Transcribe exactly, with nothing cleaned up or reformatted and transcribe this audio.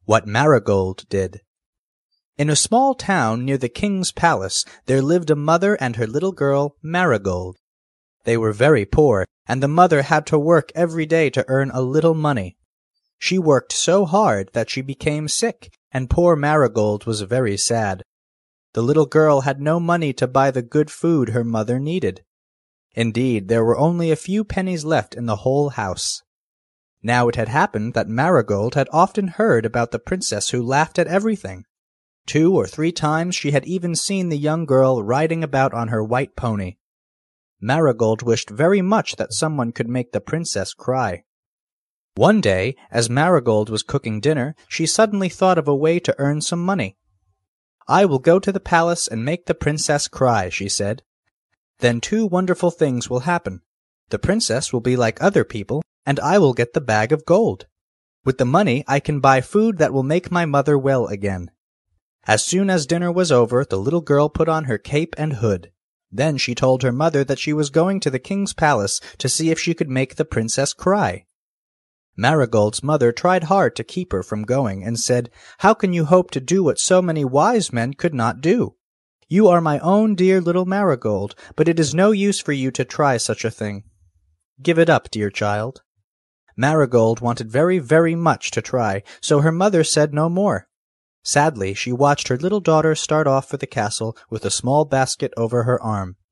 What Marigold Did. In a small town near the king's palace there lived a mother and her little girl, Marigold. They were very poor, and the mother had to work every day to earn a little money. She worked so hard that she became sick, and poor Marigold was very sad. The little girl had no money to buy the good food her mother needed. Indeed, there were only a few pennies left in the whole house. Now it had happened that Marigold had often heard about the princess who laughed at everything. Two or three times she had even seen the young girl riding about on her white pony. Marigold wished very much that someone could make the princess cry. One day, as Marigold was cooking dinner, she suddenly thought of a way to earn some money. "I will go to the palace and make the princess cry," she said. "Then two wonderful things will happen. The princess will be like other people, and I will get the bag of gold. With the money I can buy food that will make my mother well again." As soon as dinner was over, the little girl put on her cape and hood. Then she told her mother that she was going to the king's palace to see if she could make the princess cry. Marigold's mother tried hard to keep her from going, and said, "How can you hope to do what so many wise men could not do? You are my own dear little Marigold, but it is no use for you to try such a thing. Give it up, dear child." Marigold wanted very, very much to try, so her mother said no more. Sadly, she watched her little daughter start off for the castle with a small basket over her arm.